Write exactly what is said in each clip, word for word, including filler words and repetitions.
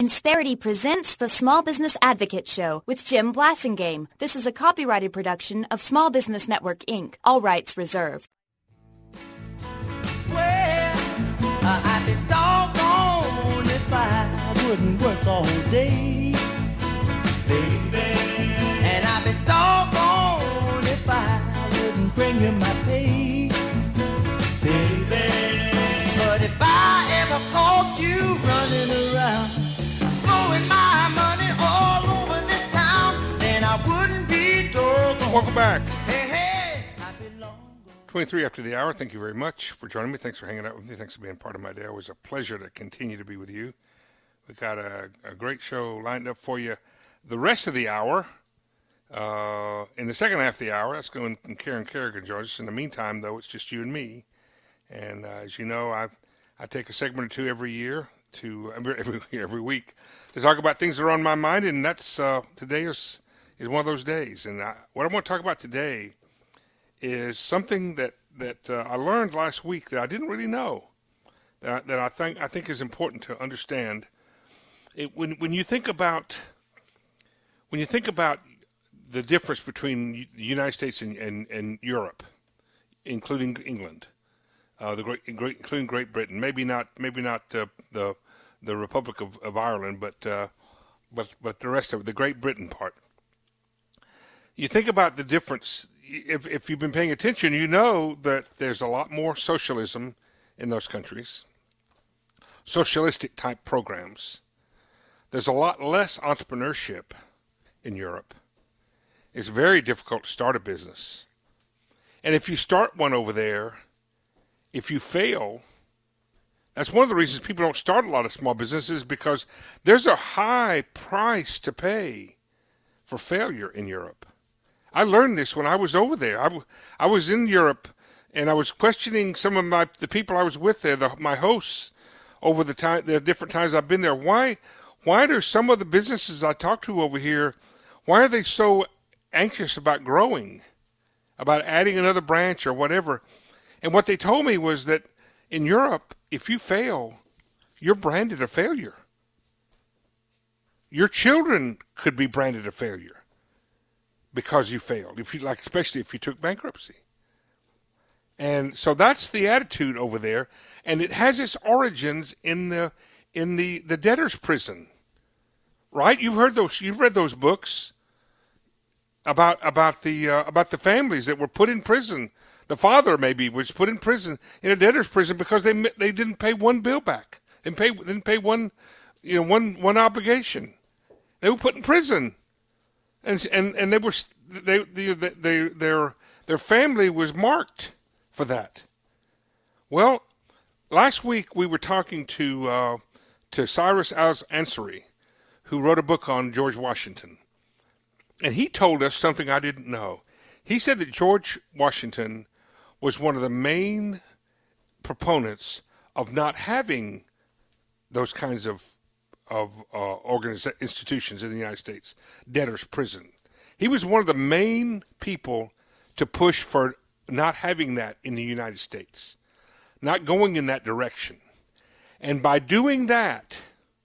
Insperity presents the Small Business Advocate Show with Jim Blasingame. This is a copyrighted production of Small Business Network, Incorporated. All rights reserved. Well, uh, I'd be doggone if I wouldn't work all day, baby. And I'd be doggone if I wouldn't bring you my pay, baby. But if I ever caught you running around, blowing my money all over this town, then I wouldn't be doggone. Welcome back. Hey, hey, I'd be long gone. twenty-three after the hour. Thank you very much for joining me. Thanks for hanging out with me. Thanks for being part of my day. It was a pleasure to continue to be with you. We've got a, a great show lined up for you the rest of the hour. Uh, in the second half of the hour, that's going to Karen Kerrigan joins us. In the meantime, though, it's just you and me. And uh, as you know, I I take a segment or two every year to every every week to talk about things that are on my mind, and that's uh, today is is one of those days. And I, what I want to talk about today is something that that uh, I learned last week that I didn't really know, that I, that I think I think is important to understand. It, when when you think about when you think about the difference between the United States and, and, and Europe, including England, uh, the great, including Great Britain, maybe not maybe not uh, the the Republic of, of Ireland, but uh, but but the rest of it, the Great Britain part. You think about the difference. If if you've been paying attention, you know that there's a lot more socialism in those countries, socialistic type programs. There's a lot less entrepreneurship in Europe. It's very difficult to start a business. And if you start one over there, if you fail, that's one of the reasons people don't start a lot of small businesses, because there's a high price to pay for failure in Europe. I learned this when I was over there. I, I was in Europe, and I was questioning some of my the people I was with there, the, my hosts, over the time the different times I've been there. Why, why do some of the businesses I talk to over here, why are they so anxious about growing, about adding another branch or whatever? And what they told me was that in Europe, if you fail, you're branded a failure. Your children could be branded a failure because you failed, if you like, especially if you took bankruptcy. And so that's the attitude over there, and it has its origins in the in the, the debtor's prison, right? You've heard those, you've read those books about about the uh, about the families that were put in prison. The father maybe was put in prison, in a debtor's prison, because they they didn't pay one bill back. They didn't pay didn't pay one, you know, one one obligation. They were put in prison, and and and they were they they, they their their family was marked for that. Well, last week we were talking to uh, to Cyrus Al-Ansari, who wrote a book on George Washington. And he told us something I didn't know. He said that George Washington was one of the main proponents of not having those kinds of of uh, organiza- institutions in the United States, debtor's prison. He was one of the main people to push for not having that in the United States, not going in that direction. And by doing that,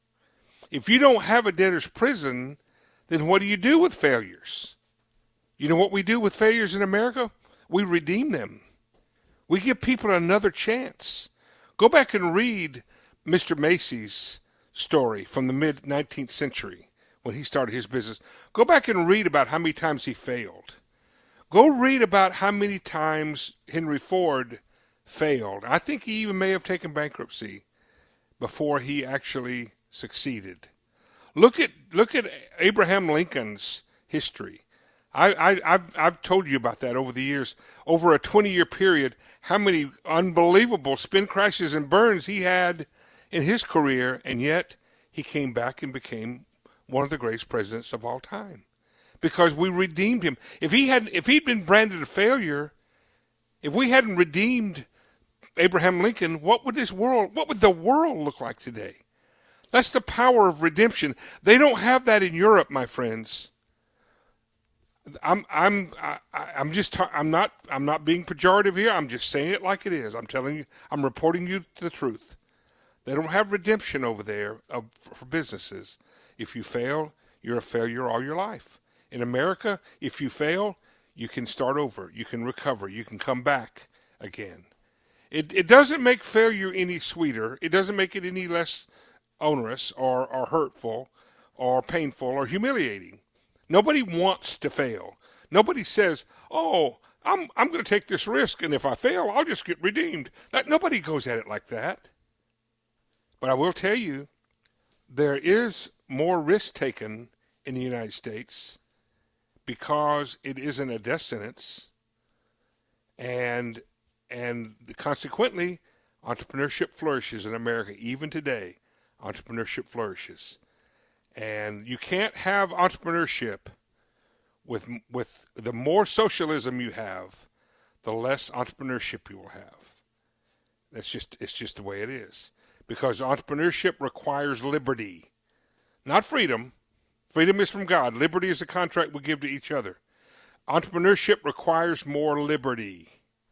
if you don't have a debtor's prison, then what do you do with failures? You know what we do with failures in America? We redeem them. We give people another chance. Go back and read Mister Macy's story from the mid-nineteenth century when he started his business. Go back and read about how many times he failed. Go read about how many times Henry Ford failed. I think he even may have taken bankruptcy before he actually succeeded. Look at look at Abraham Lincoln's history. I, I, I've, I've told you about that over the years. Over a twenty-year period, how many unbelievable spin crashes and burns he had in his career, and yet he came back and became one of the greatest presidents of all time, because we redeemed him. If he had, if he'd been branded a failure, if we hadn't redeemed Abraham Lincoln, what would this world, what would the world look like today? That's the power of redemption. They don't have that in Europe, my friends. I'm I'm I, I'm just I'm not I'm not being pejorative here. I'm just saying it like it is. I'm telling you. I'm reporting you the truth. They don't have redemption over there of, for businesses. If you fail, you're a failure all your life. In America, if you fail, you can start over. You can recover. You can come back again. It it doesn't make failure any sweeter. It doesn't make it any less onerous or, or hurtful or painful or humiliating. Nobody wants to fail. Nobody says, oh, I'm I'm going to take this risk, and if I fail, I'll just get redeemed. That, nobody goes at it like that. But I will tell you, there is more risk taken in the United States because it isn't a death sentence, and and consequently, entrepreneurship flourishes in America. Even today, entrepreneurship flourishes. And you can't have entrepreneurship with with the more socialism you have, the less entrepreneurship you will have. That's just it's just the way it is. Because entrepreneurship requires liberty, not freedom. Freedom is from God. Liberty is a contract we give to each other. Entrepreneurship requires more liberty.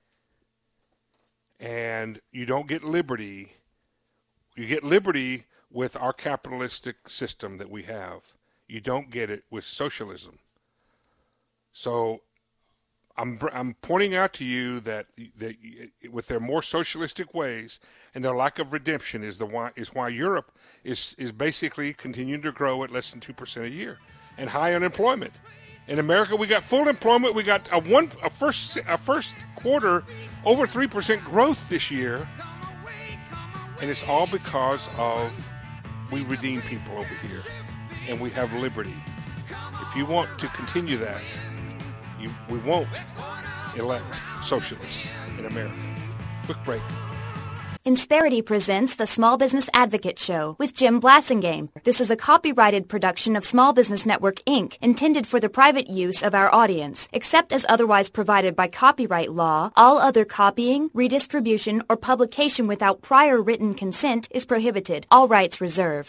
And you don't get liberty. You get liberty with our capitalistic system that we have. You don't get it with socialism. So I'm I'm pointing out to you that that with their more socialistic ways and their lack of redemption is the why is why Europe is is basically continuing to grow at less than two percent a year and high unemployment. In America, we got full employment. We got a one a first a first quarter over three percent growth this year, and it's all because of we redeem people over here, and we have liberty. If you want to continue that, you we won't elect socialists in America. Quick break. Insperity presents the Small Business Advocate Show with Jim Blasingame. This is a copyrighted production of Small Business Network, Incorporated, intended for the private use of our audience. Except as otherwise provided by copyright law, all other copying, redistribution, or publication without prior written consent is prohibited. All rights reserved.